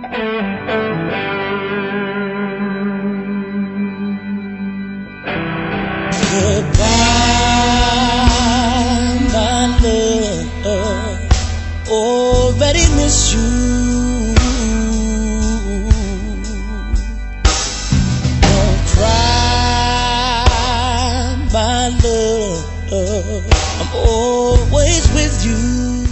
Goodbye, my love. Already miss you. Don't cry, my love. I'm always with you.